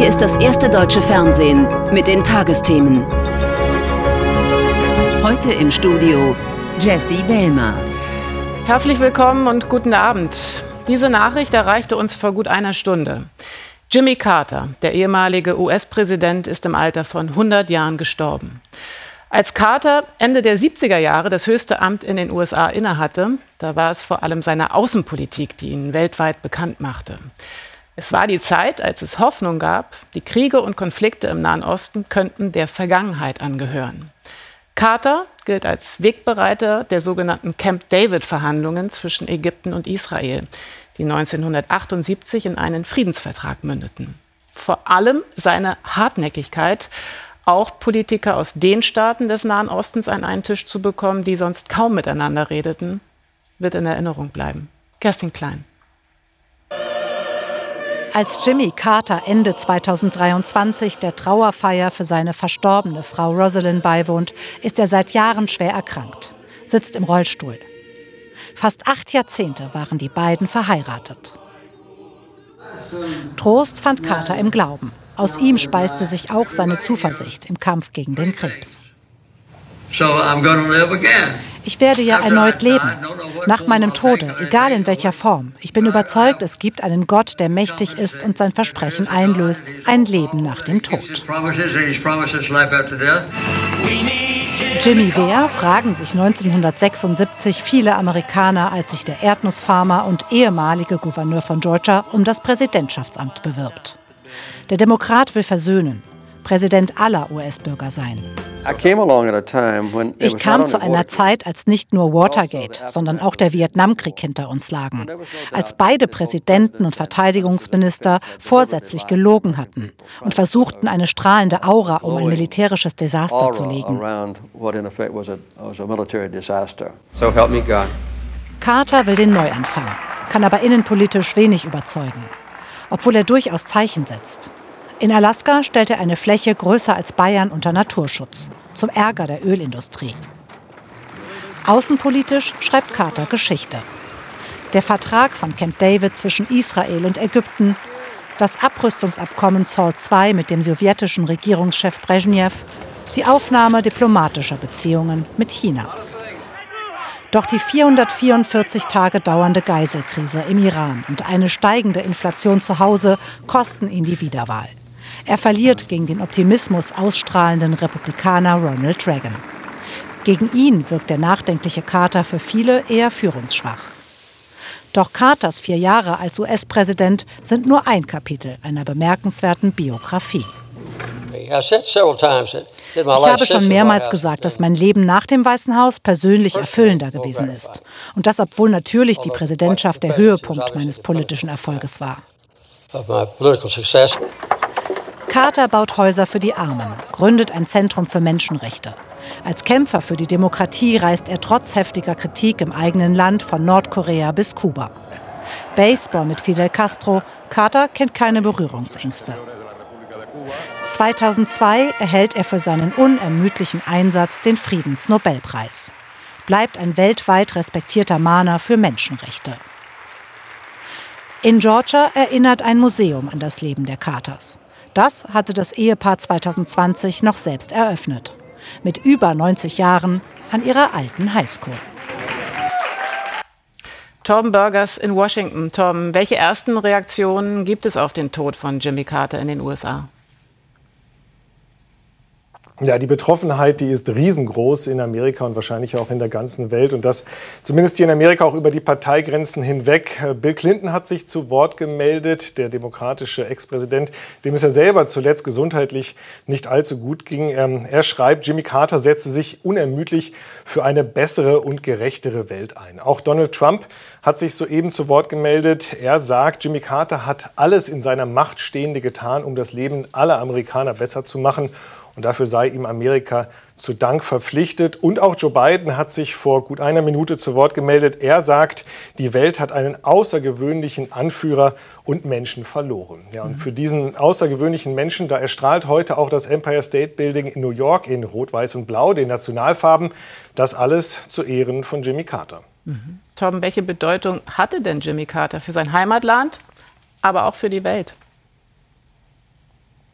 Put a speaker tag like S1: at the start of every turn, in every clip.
S1: ist das erste deutsche Fernsehen mit den Tagesthemen. Heute im Studio Jessie Wellmer.
S2: Herzlich willkommen und guten Abend. Diese Nachricht erreichte uns vor gut einer Stunde. Jimmy Carter, der ehemalige US-Präsident, ist im Alter von 100 Jahren gestorben. Als Carter Ende der 70er Jahre das höchste Amt in den USA innehatte, da war es vor allem seine Außenpolitik, die ihn weltweit bekannt machte. Es war die Zeit, als es Hoffnung gab, die Kriege und Konflikte im Nahen Osten könnten der Vergangenheit angehören. Carter gilt als Wegbereiter der sogenannten Camp David-Verhandlungen zwischen Ägypten und Israel, die 1978 in einen Friedensvertrag mündeten. Vor allem seine Hartnäckigkeit, auch Politiker aus den Staaten des Nahen Ostens an einen Tisch zu bekommen, die sonst kaum miteinander redeten, wird in Erinnerung bleiben. Kerstin Klein.
S3: Als Jimmy Carter Ende 2023 der Trauerfeier für seine verstorbene Frau Rosalind beiwohnt, ist er seit Jahren schwer erkrankt, sitzt im Rollstuhl. Fast 8 Jahrzehnte waren die beiden verheiratet. Trost fand Carter im Glauben. Aus ihm speiste sich auch seine Zuversicht im Kampf gegen den Krebs. Ich werde ja erneut leben, nach meinem Tode, egal in welcher Form. Ich bin überzeugt, es gibt einen Gott, der mächtig ist und sein Versprechen einlöst, ein Leben nach dem Tod. Jimmy wer, fragen sich 1976 viele Amerikaner, als sich der Erdnussfarmer und ehemalige Gouverneur von Georgia um das Präsidentschaftsamt bewirbt. Der Demokrat will versöhnen, Präsident aller US-Bürger sein. Ich kam zu einer Zeit, als nicht nur Watergate, sondern auch der Vietnamkrieg hinter uns lagen. Als beide Präsidenten und Verteidigungsminister vorsätzlich gelogen hatten und versuchten, eine strahlende Aura um ein militärisches Desaster zu legen. Carter will den Neuanfang, kann aber innenpolitisch wenig überzeugen, obwohl er durchaus Zeichen setzt. In Alaska stellt er eine Fläche größer als Bayern unter Naturschutz, zum Ärger der Ölindustrie. Außenpolitisch schreibt Carter Geschichte. Der Vertrag von Camp David zwischen Israel und Ägypten, das Abrüstungsabkommen SALT II mit dem sowjetischen Regierungschef Brezhnev, die Aufnahme diplomatischer Beziehungen mit China. Doch die 444 Tage dauernde Geiselkrise im Iran und eine steigende Inflation zu Hause kosten ihn die Wiederwahl. Er verliert gegen den Optimismus ausstrahlenden Republikaner Ronald Reagan. Gegen ihn wirkt der nachdenkliche Carter für viele eher führungsschwach. Doch Carters 4 Jahre als US-Präsident sind nur ein Kapitel einer bemerkenswerten Biografie. Ich habe schon mehrmals gesagt, dass mein Leben nach dem Weißen Haus persönlich erfüllender gewesen ist. Und das, obwohl natürlich die Präsidentschaft der Höhepunkt meines politischen Erfolges war. Carter baut Häuser für die Armen, gründet ein Zentrum für Menschenrechte. Als Kämpfer für die Demokratie reist er trotz heftiger Kritik im eigenen Land von Nordkorea bis Kuba. Baseball mit Fidel Castro, Carter kennt keine Berührungsängste. 2002 erhält er für seinen unermüdlichen Einsatz den Friedensnobelpreis. Bleibt ein weltweit respektierter Mahner für Menschenrechte. In Georgia erinnert ein Museum an das Leben der Carters. Das hatte das Ehepaar 2020 noch selbst eröffnet. Mit über 90 Jahren an ihrer alten Highschool.
S2: Torben Burgers in Washington. Torben, welche ersten Reaktionen gibt es auf den Tod von Jimmy Carter in den USA?
S4: Ja, die Betroffenheit, die ist riesengroß in Amerika und wahrscheinlich auch in der ganzen Welt. Und das zumindest hier in Amerika auch über die Parteigrenzen hinweg. Bill Clinton hat sich zu Wort gemeldet, der demokratische Ex-Präsident, dem es ja selber zuletzt gesundheitlich nicht allzu gut ging. Er schreibt, Jimmy Carter setzte sich unermüdlich für eine bessere und gerechtere Welt ein. Auch Donald Trump hat sich soeben zu Wort gemeldet. Er sagt, Jimmy Carter hat alles in seiner Macht Stehende getan, um das Leben aller Amerikaner besser zu machen. Und dafür sei ihm Amerika zu Dank verpflichtet. Und auch Joe Biden hat sich vor gut einer Minute zu Wort gemeldet. Er sagt, die Welt hat einen außergewöhnlichen Anführer und Menschen verloren. Ja, und für diesen außergewöhnlichen Menschen, da erstrahlt heute auch das Empire State Building in New York in Rot, Weiß und Blau, den Nationalfarben. Das alles zu Ehren von Jimmy Carter.
S2: Torben, welche Bedeutung hatte denn Jimmy Carter für sein Heimatland, aber auch für die Welt?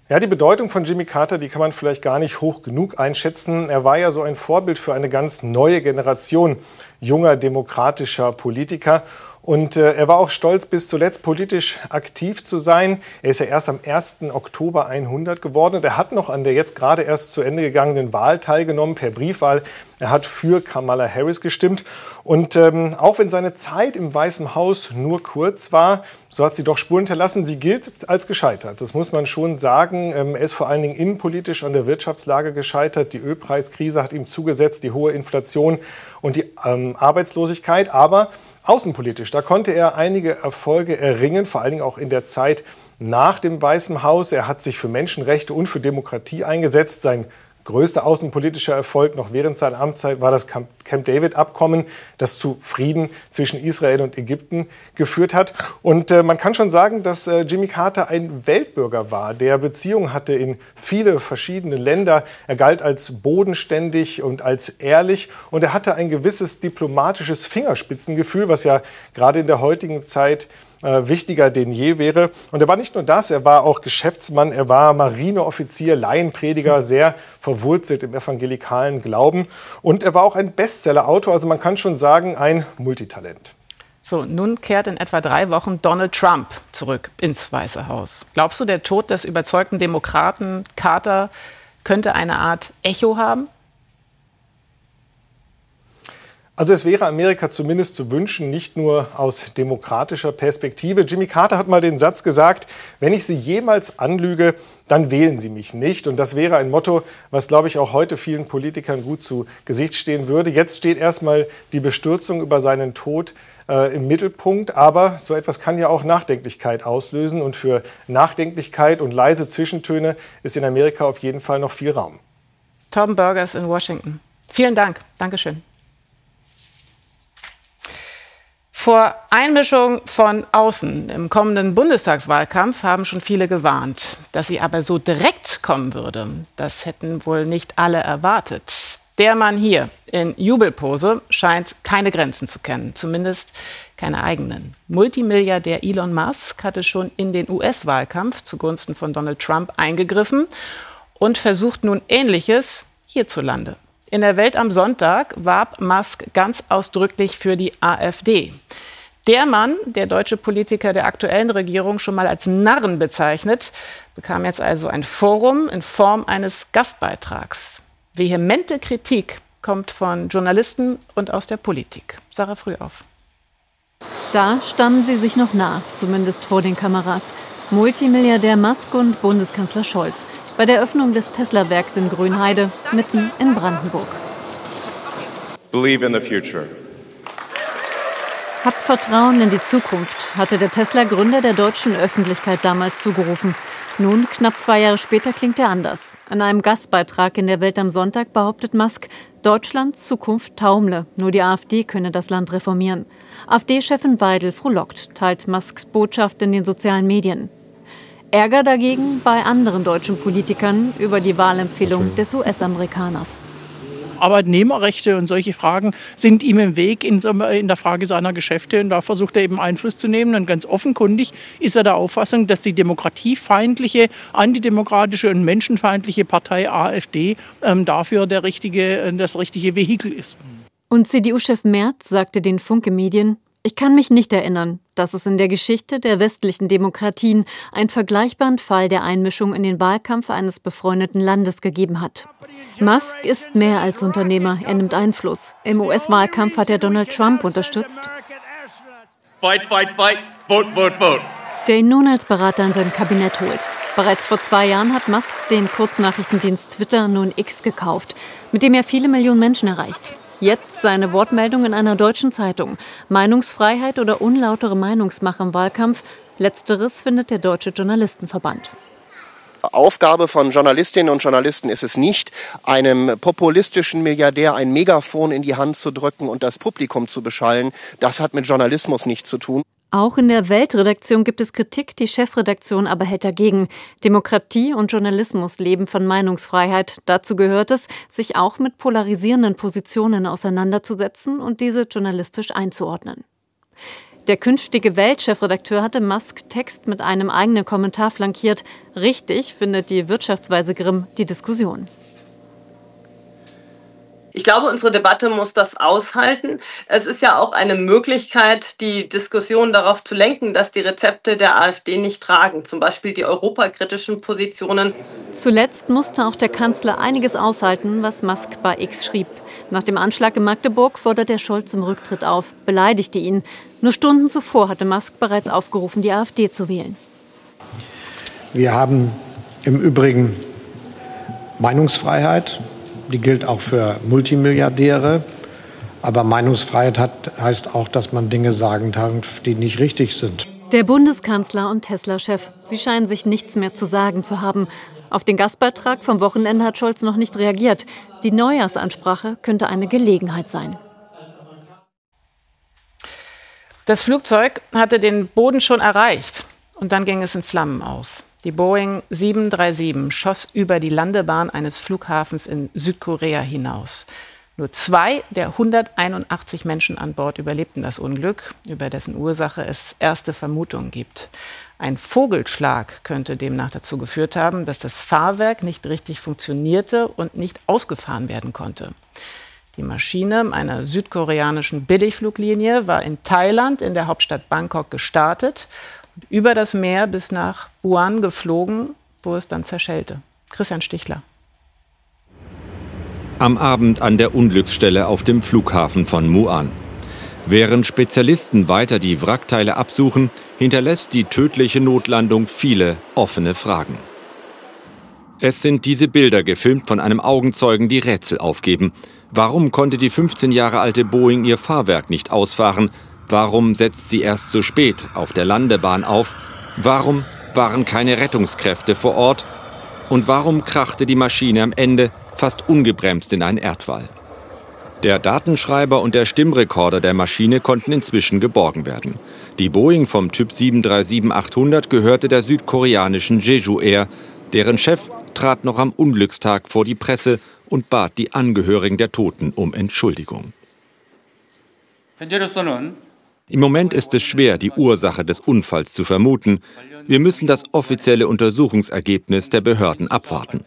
S4: Ja, die Bedeutung von Jimmy Carter, die kann man vielleicht gar nicht hoch genug einschätzen. Er war ja so ein Vorbild für eine ganz neue Generation junger demokratischer Politiker. Und er war auch stolz, bis zuletzt politisch aktiv zu sein. Er ist ja erst am 1. Oktober 100 geworden und er hat noch an der jetzt gerade erst zu Ende gegangenen Wahl teilgenommen, per Briefwahl. Er hat für Kamala Harris gestimmt. Und auch wenn seine Zeit im Weißen Haus nur kurz war, so hat sie doch Spuren hinterlassen. Sie gilt als gescheitert. Das muss man schon sagen. Er ist vor allen Dingen innenpolitisch an der Wirtschaftslage gescheitert. Die Ölpreiskrise hat ihm zugesetzt, die hohe Inflation und die Arbeitslosigkeit. Aber außenpolitisch, da konnte er einige Erfolge erringen, vor allen Dingen auch in der Zeit nach dem Weißen Haus. Er hat sich für Menschenrechte und für Demokratie eingesetzt. Sein größter außenpolitischer Erfolg noch während seiner Amtszeit war das Camp-David-Abkommen, das zu Frieden zwischen Israel und Ägypten geführt hat. Und man kann schon sagen, dass Jimmy Carter ein Weltbürger war, der Beziehungen hatte in viele verschiedene Länder. Er galt als bodenständig und als ehrlich. Und er hatte ein gewisses diplomatisches Fingerspitzengefühl, was ja gerade in der heutigen Zeit wichtiger denn je wäre. Und er war nicht nur das, er war auch Geschäftsmann, er war Marineoffizier, Laienprediger, sehr verwurzelt im evangelikalen Glauben. Und er war auch ein Bestseller-Autor, also man kann schon sagen, ein Multitalent.
S2: So, nun kehrt in etwa 3 Wochen Donald Trump zurück ins Weiße Haus. Glaubst du, der Tod des überzeugten Demokraten Carter könnte eine Art Echo haben?
S4: Also es wäre Amerika zumindest zu wünschen, nicht nur aus demokratischer Perspektive. Jimmy Carter hat mal den Satz gesagt, wenn ich Sie jemals anlüge, dann wählen Sie mich nicht. Und das wäre ein Motto, was, glaube ich, auch heute vielen Politikern gut zu Gesicht stehen würde. Jetzt steht erstmal die Bestürzung über seinen Tod im Mittelpunkt. Aber so etwas kann ja auch Nachdenklichkeit auslösen. Und für Nachdenklichkeit und leise Zwischentöne ist in Amerika auf jeden Fall noch viel Raum.
S2: Torben Burgers in Washington. Vielen Dank. Dankeschön. Vor Einmischung von außen im kommenden Bundestagswahlkampf haben schon viele gewarnt. Dass sie aber so direkt kommen würde, das hätten wohl nicht alle erwartet. Der Mann hier in Jubelpose scheint keine Grenzen zu kennen, zumindest keine eigenen. Multimilliardär Elon Musk hatte schon in den US-Wahlkampf zugunsten von Donald Trump eingegriffen und versucht nun Ähnliches hierzulande. In der Welt am Sonntag warb Musk ganz ausdrücklich für die AfD. Der Mann, der deutsche Politiker der aktuellen Regierung schon mal als Narren bezeichnet, bekam jetzt also ein Forum in Form eines Gastbeitrags. Vehemente Kritik kommt von Journalisten und aus der Politik. Sarah Frühauf.
S5: Da standen sie sich noch nah, zumindest vor den Kameras. Multimilliardär Musk und Bundeskanzler Scholz. Bei der Öffnung des Tesla-Werks in Grünheide, mitten in Brandenburg.
S6: Believe in the future.
S5: Habt Vertrauen in die Zukunft, hatte der Tesla-Gründer der deutschen Öffentlichkeit damals zugerufen. Nun, knapp 2 Jahre später, klingt er anders. In einem Gastbeitrag in der Welt am Sonntag behauptet Musk, Deutschlands Zukunft taumle, nur die AfD könne das Land reformieren. AfD-Chefin Weidel frohlockt, teilt Musks Botschaft in den sozialen Medien. Ärger dagegen bei anderen deutschen Politikern über die Wahlempfehlung des US-Amerikaners.
S7: Arbeitnehmerrechte und solche Fragen sind ihm im Weg in der Frage seiner Geschäfte. Und da versucht er eben Einfluss zu nehmen. Und ganz offenkundig ist er der Auffassung, dass die demokratiefeindliche, antidemokratische und menschenfeindliche Partei AfD dafür das richtige Vehikel ist.
S5: Und CDU-Chef Merz sagte den Funke-Medien: Ich kann mich nicht erinnern, dass es in der Geschichte der westlichen Demokratien einen vergleichbaren Fall der Einmischung in den Wahlkampf eines befreundeten Landes gegeben hat. Musk ist mehr als Unternehmer, er nimmt Einfluss. Im US-Wahlkampf hat er Donald Trump unterstützt.
S6: Fight, fight, fight. Vote, vote, vote.
S5: Der ihn nun als Berater in sein Kabinett holt. Bereits vor 2 Jahren hat Musk den Kurznachrichtendienst Twitter, nun X, gekauft, mit dem er viele Millionen Menschen erreicht. Jetzt seine Wortmeldung in einer deutschen Zeitung. Meinungsfreiheit oder unlautere Meinungsmache im Wahlkampf? Letzteres findet der Deutsche Journalistenverband.
S8: Aufgabe von Journalistinnen und Journalisten ist es nicht, einem populistischen Milliardär ein Megafon in die Hand zu drücken und das Publikum zu beschallen. Das hat mit Journalismus nichts zu tun.
S5: Auch in der Weltredaktion gibt es Kritik, die Chefredaktion aber hält dagegen. Demokratie und Journalismus leben von Meinungsfreiheit. Dazu gehört es, sich auch mit polarisierenden Positionen auseinanderzusetzen und diese journalistisch einzuordnen. Der künftige Welt-Chefredakteur hatte Musks Text mit einem eigenen Kommentar flankiert. Richtig findet die Wirtschaftsweise Grimm die Diskussion.
S9: Ich glaube, unsere Debatte muss das aushalten. Es ist ja auch eine Möglichkeit, die Diskussion darauf zu lenken, dass die Rezepte der AfD nicht tragen, zum Beispiel die europakritischen Positionen.
S5: Zuletzt musste auch der Kanzler einiges aushalten, was Musk bei X schrieb. Nach dem Anschlag in Magdeburg forderte er Scholz zum Rücktritt auf, beleidigte ihn. Nur Stunden zuvor hatte Musk bereits aufgerufen, die AfD zu wählen.
S10: Wir haben im Übrigen Meinungsfreiheit. Die gilt auch für Multimilliardäre. Aber Meinungsfreiheit heißt auch, dass man Dinge sagen darf, die nicht richtig sind.
S5: Der Bundeskanzler und Tesla-Chef, sie scheinen sich nichts mehr zu sagen zu haben. Auf den Gastbeitrag vom Wochenende hat Scholz noch nicht reagiert. Die Neujahrsansprache könnte eine Gelegenheit sein.
S2: Das Flugzeug hatte den Boden schon erreicht und dann ging es in Flammen auf. Die Boeing 737 schoss über die Landebahn eines Flughafens in Südkorea hinaus. Nur 2 der 181 Menschen an Bord überlebten das Unglück, über dessen Ursache es erste Vermutungen gibt. Ein Vogelschlag könnte demnach dazu geführt haben, dass das Fahrwerk nicht richtig funktionierte und nicht ausgefahren werden konnte. Die Maschine einer südkoreanischen Billigfluglinie war in Thailand in der Hauptstadt Bangkok gestartet und über das Meer bis nach Busan geflogen, wo es dann zerschellte. Christian Stichler.
S11: Am Abend an der Unglücksstelle auf dem Flughafen von Muan. Während Spezialisten weiter die Wrackteile absuchen, hinterlässt die tödliche Notlandung viele offene Fragen. Es sind diese Bilder, gefilmt von einem Augenzeugen, die Rätsel aufgeben. Warum konnte die 15 Jahre alte Boeing ihr Fahrwerk nicht ausfahren? Warum setzt sie erst so spät auf der Landebahn auf? Warum waren keine Rettungskräfte vor Ort? Und warum krachte die Maschine am Ende fast ungebremst in einen Erdwall? Der Datenschreiber und der Stimmrekorder der Maschine konnten inzwischen geborgen werden. Die Boeing vom Typ 737-800 gehörte der südkoreanischen Jeju Air. Deren Chef trat noch am Unglückstag vor die Presse und bat die Angehörigen der Toten um Entschuldigung. Im Moment ist es schwer, die Ursache des Unfalls zu vermuten. Wir müssen das offizielle Untersuchungsergebnis der Behörden abwarten.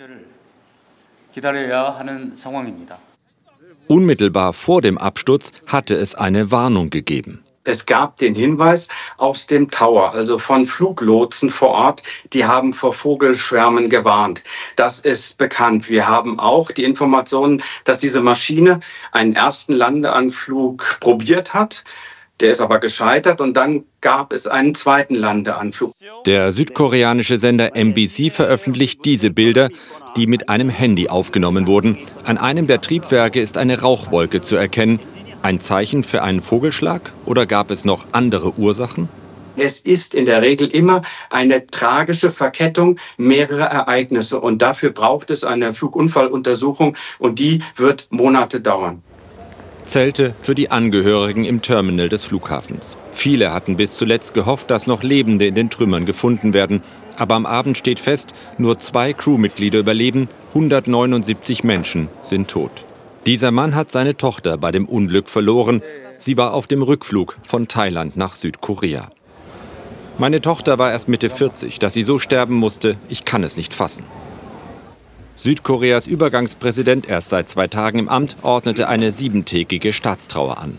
S11: Unmittelbar vor dem Absturz hatte es eine Warnung gegeben.
S12: Es gab den Hinweis aus dem Tower, also von Fluglotsen vor Ort, die haben vor Vogelschwärmen gewarnt. Das ist bekannt. Wir haben auch die Informationen, dass diese Maschine einen ersten Landeanflug probiert hat. Der ist aber gescheitert und dann gab es einen zweiten Landeanflug.
S11: Der südkoreanische Sender MBC veröffentlicht diese Bilder, die mit einem Handy aufgenommen wurden. An einem der Triebwerke ist eine Rauchwolke zu erkennen. Ein Zeichen für einen Vogelschlag oder gab es noch andere Ursachen?
S12: Es ist in der Regel immer eine tragische Verkettung mehrerer Ereignisse und dafür braucht es eine Flugunfalluntersuchung und die wird Monate dauern.
S11: Zelte für die Angehörigen im Terminal des Flughafens. Viele hatten bis zuletzt gehofft, dass noch Lebende in den Trümmern gefunden werden. Aber am Abend steht fest, nur 2 Crewmitglieder überleben, 179 Menschen sind tot. Dieser Mann hat seine Tochter bei dem Unglück verloren. Sie war auf dem Rückflug von Thailand nach Südkorea. Meine Tochter war erst Mitte 40, dass sie so sterben musste, ich kann es nicht fassen. Südkoreas Übergangspräsident, erst seit 2 Tagen im Amt, ordnete eine 7-tägige Staatstrauer an.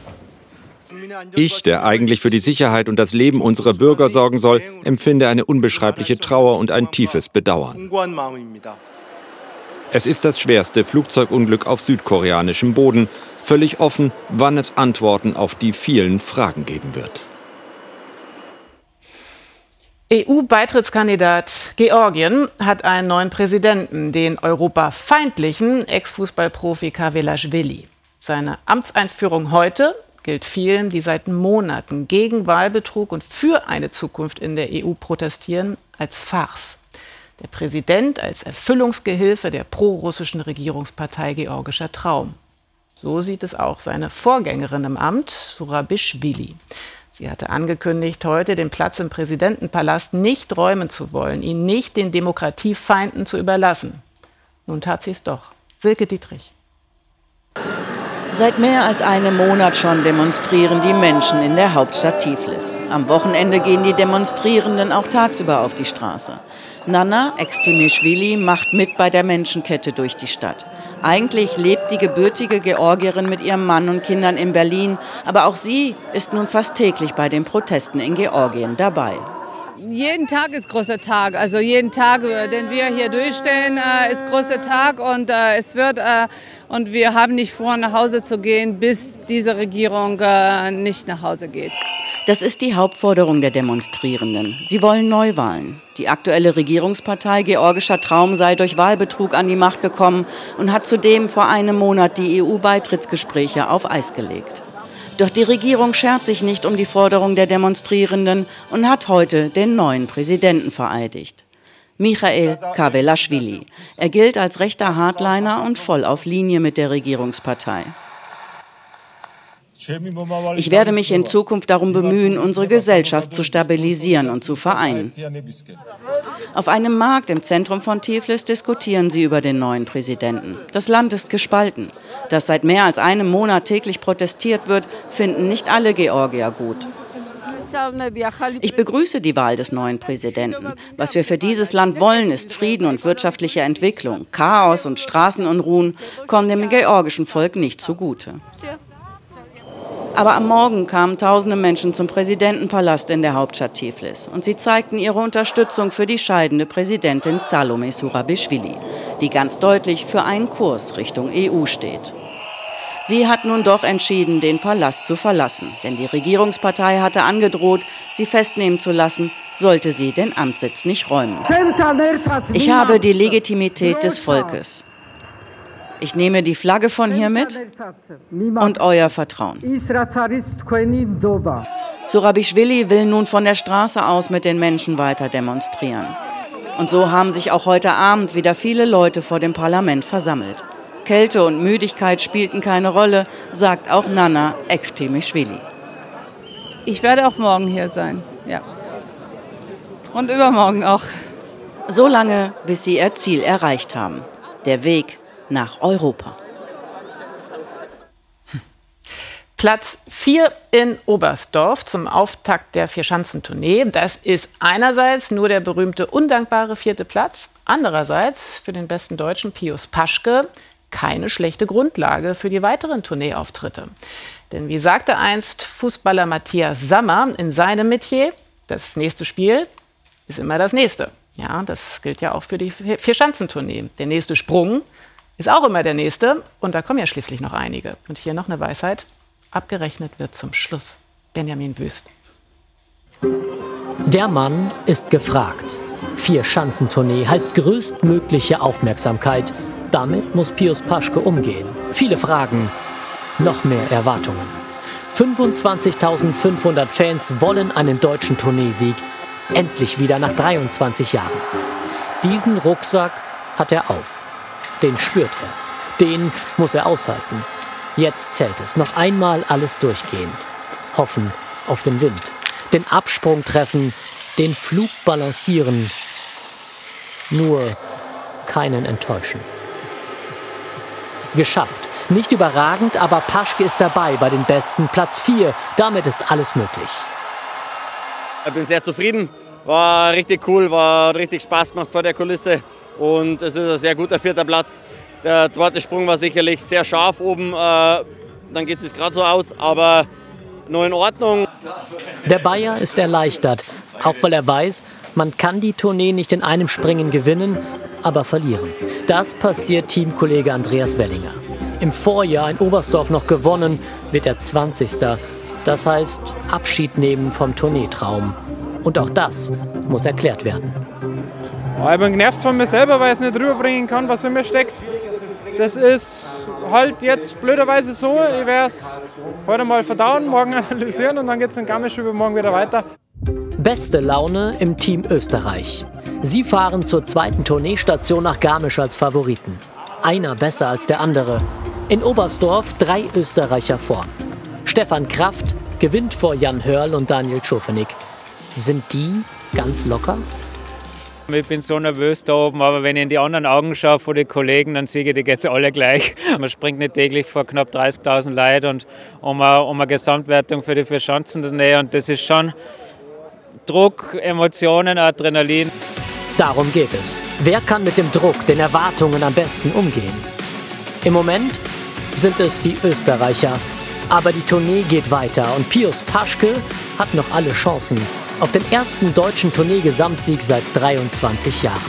S11: Ich, der eigentlich für die Sicherheit und das Leben unserer Bürger sorgen soll, empfinde eine unbeschreibliche Trauer und ein tiefes Bedauern. Es ist das schwerste Flugzeugunglück auf südkoreanischem Boden. Völlig offen, wann es Antworten auf die vielen Fragen geben wird.
S2: EU-Beitrittskandidat Georgien hat einen neuen Präsidenten, den europafeindlichen Ex-Fußballprofi Kavelaschwili. Seine Amtseinführung heute gilt vielen, die seit Monaten gegen Wahlbetrug und für eine Zukunft in der EU protestieren, als Farce. Der Präsident als Erfüllungsgehilfe der prorussischen Regierungspartei Georgischer Traum. So sieht es auch seine Vorgängerin im Amt, Zurabischwili. Sie hatte angekündigt, heute den Platz im Präsidentenpalast nicht räumen zu wollen, ihn nicht den Demokratiefeinden zu überlassen. Nun tat sie es doch. Silke Dietrich.
S13: Seit mehr als einem Monat schon demonstrieren die Menschen in der Hauptstadt Tiflis. Am Wochenende gehen die Demonstrierenden auch tagsüber auf die Straße. Nana Ekftimischwili macht mit bei der Menschenkette durch die Stadt. Eigentlich lebt die gebürtige Georgierin mit ihrem Mann und Kindern in Berlin, aber auch sie ist nun fast täglich bei den Protesten in Georgien dabei.
S14: Jeden Tag ist großer Tag, also jeden Tag, den wir hier durchstehen, ist großer Tag und und wir haben nicht vor, nach Hause zu gehen, bis diese Regierung nicht nach Hause geht.
S13: Das ist die Hauptforderung der Demonstrierenden. Sie wollen Neuwahlen. Die aktuelle Regierungspartei Georgischer Traum sei durch Wahlbetrug an die Macht gekommen und hat zudem vor einem Monat die EU-Beitrittsgespräche auf Eis gelegt. Doch die Regierung schert sich nicht um die Forderung der Demonstrierenden und hat heute den neuen Präsidenten vereidigt. Michail Kavelashvili. Er gilt als rechter Hardliner und voll auf Linie mit der Regierungspartei. Ich werde mich in Zukunft darum bemühen, unsere Gesellschaft zu stabilisieren und zu vereinen. Auf einem Markt im Zentrum von Tiflis diskutieren sie über den neuen Präsidenten. Das Land ist gespalten. Dass seit mehr als einem Monat täglich protestiert wird, finden nicht alle Georgier gut. Ich begrüße die Wahl des neuen Präsidenten. Was wir für dieses Land wollen, ist Frieden und wirtschaftliche Entwicklung. Chaos und Straßenunruhen kommen dem georgischen Volk nicht zugute. Aber am Morgen kamen tausende Menschen zum Präsidentenpalast in der Hauptstadt Tiflis. Und sie zeigten ihre Unterstützung für die scheidende Präsidentin Salome Zurabišvili, die ganz deutlich für einen Kurs Richtung EU steht. Sie hat nun doch entschieden, den Palast zu verlassen. Denn die Regierungspartei hatte angedroht, sie festnehmen zu lassen, sollte sie den Amtssitz nicht räumen. Ich habe die Legitimität des Volkes. Ich nehme die Flagge von hier mit und euer Vertrauen. Zurabišvili will nun von der Straße aus mit den Menschen weiter demonstrieren. Und so haben sich auch heute Abend wieder viele Leute vor dem Parlament versammelt. Kälte und Müdigkeit spielten keine Rolle, sagt auch Nana Ekftimischwili.
S14: Ich werde auch morgen hier sein, ja. Und übermorgen auch.
S13: So lange, bis sie ihr Ziel erreicht haben. Der Weg nach Europa.
S2: Platz 4 in Oberstdorf zum Auftakt der Vierschanzentournee. Das ist einerseits nur der berühmte undankbare 4. Platz, andererseits für den besten Deutschen Pius Paschke keine schlechte Grundlage für die weiteren Tourneeauftritte. Denn wie sagte einst Fußballer Matthias Sammer in seinem Metier, das nächste Spiel ist immer das nächste. Ja, das gilt ja auch für die Vierschanzentournee. Der nächste Sprung ist auch immer der nächste und da kommen ja schließlich noch einige. Und hier noch eine Weisheit, abgerechnet wird zum Schluss. Benjamin Wüst.
S15: Der Mann ist gefragt. Vierschanzentournee heißt größtmögliche Aufmerksamkeit. Damit muss Pius Paschke umgehen. Viele Fragen, noch mehr Erwartungen. 25.500 Fans wollen einen deutschen Tourneesieg. Endlich wieder nach 23 Jahren. Diesen Rucksack hat er auf. Den spürt er. Den muss er aushalten. Jetzt zählt es. Noch einmal alles durchgehen. Hoffen auf den Wind. Den Absprung treffen. Den Flug balancieren. Nur keinen enttäuschen. Geschafft. Nicht überragend, aber Paschke ist dabei bei den Besten. Platz 4. Damit ist alles möglich.
S16: Ich bin sehr zufrieden. War richtig cool, war richtig Spaß gemacht vor der Kulisse. Und es ist ein sehr guter 4. Platz. Der zweite Sprung war sicherlich sehr scharf oben. Dann geht es gerade so aus, aber nur in Ordnung.
S15: Der Bayer ist erleichtert, auch weil er weiß, man kann die Tournee nicht in einem Springen gewinnen, aber verlieren. Das passiert Teamkollege Andreas Wellinger. Im Vorjahr in Oberstdorf noch gewonnen, wird er 20. Das heißt Abschied nehmen vom Tourneetraum. Und auch das muss erklärt werden.
S17: Ich bin genervt von mir selber, weil ich es nicht rüberbringen kann, was in mir steckt. Das ist halt jetzt blöderweise so. Ich werde es heute mal verdauen, morgen analysieren und dann geht es in Garmisch übermorgen wieder weiter.
S15: Beste Laune im Team Österreich. Sie fahren zur zweiten Tourneestation nach Garmisch als Favoriten. Einer besser als der andere. In Oberstdorf 3 Österreicher vorn. Stefan Kraft gewinnt vor Jan Hörl und Daniel Schofenig. Sind die ganz locker?
S18: Ich bin so nervös da oben, aber wenn ich in die anderen Augen schaue von den Kollegen, dann sehe ich, die geht's alle gleich. Man springt nicht täglich vor knapp 30.000 Leuten und um eine Gesamtwertung für die 4 Schanzentournee. Und das ist schon Druck, Emotionen, Adrenalin.
S15: Darum geht es. Wer kann mit dem Druck, den Erwartungen am besten umgehen? Im Moment sind es die Österreicher. Aber die Tournee geht weiter und Pius Paschke hat noch alle Chancen auf den ersten deutschen Tournee-Gesamtsieg seit 23 Jahren.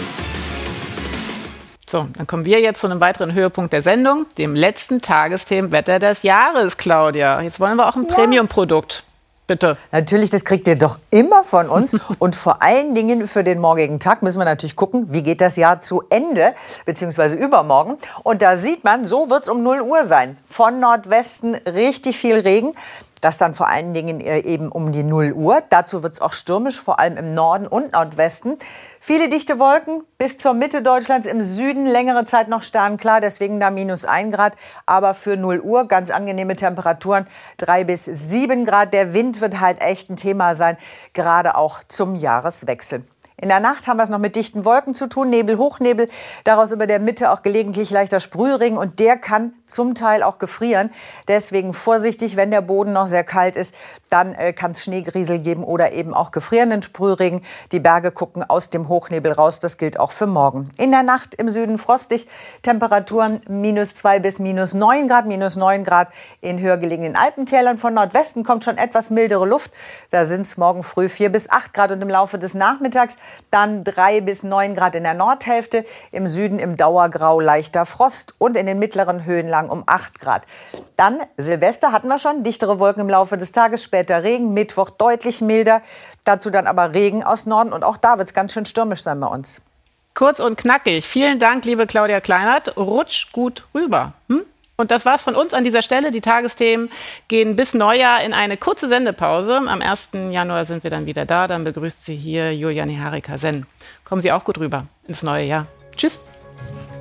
S2: So, dann kommen wir jetzt zu einem weiteren Höhepunkt der Sendung, dem letzten Tagesthemenwetter des Jahres, Claudia. Jetzt wollen wir auch ein Premium-Produkt. Bitte.
S19: Natürlich, das kriegt ihr doch immer von uns. Und vor allen Dingen für den morgigen Tag müssen wir natürlich gucken, wie geht das Jahr zu Ende, beziehungsweise übermorgen. Und da sieht man, so wird es um 0 Uhr sein. Von Nordwesten richtig viel Regen. Das dann vor allen Dingen eben um die 0 Uhr. Dazu wird es auch stürmisch, vor allem im Norden und Nordwesten. Viele dichte Wolken bis zur Mitte Deutschlands, im Süden längere Zeit noch sternklar, deswegen da -1 Grad. Aber für 0 Uhr ganz angenehme Temperaturen, 3 bis 7 Grad. Der Wind wird halt echt ein Thema sein, gerade auch zum Jahreswechsel. In der Nacht haben wir es noch mit dichten Wolken zu tun, Nebel, Hochnebel, daraus über der Mitte auch gelegentlich leichter Sprühregen und der kann zum Teil auch gefrieren. Deswegen vorsichtig, wenn der Boden noch sehr kalt ist, dann kann es Schneegriesel geben oder eben auch gefrierenden Sprühregen. Die Berge gucken aus dem Hochnebel raus, das gilt auch für morgen. In der Nacht im Süden frostig, Temperaturen -2 bis -9 Grad, -9 Grad in höher gelegenen Alpentälern. Von Nordwesten kommt schon etwas mildere Luft, da sind es morgen früh 4 bis 8 Grad und im Laufe des Nachmittags dann 3 bis 9 Grad in der Nordhälfte, im Süden im Dauergrau leichter Frost und in den mittleren Höhenlagen um 8 Grad. Dann Silvester hatten wir schon, dichtere Wolken im Laufe des Tages, später Regen, Mittwoch deutlich milder, dazu dann aber Regen aus Norden und auch da wird es ganz schön stürmisch sein bei uns.
S2: Kurz und knackig. Vielen Dank, liebe Claudia Kleinert. Rutsch gut rüber. Und das war's von uns an dieser Stelle. Die Tagesthemen gehen bis Neujahr in eine kurze Sendepause. Am 1. Januar sind wir dann wieder da. Dann begrüßt Sie hier Julia Neharika-Senn. Kommen Sie auch gut rüber ins neue Jahr. Tschüss.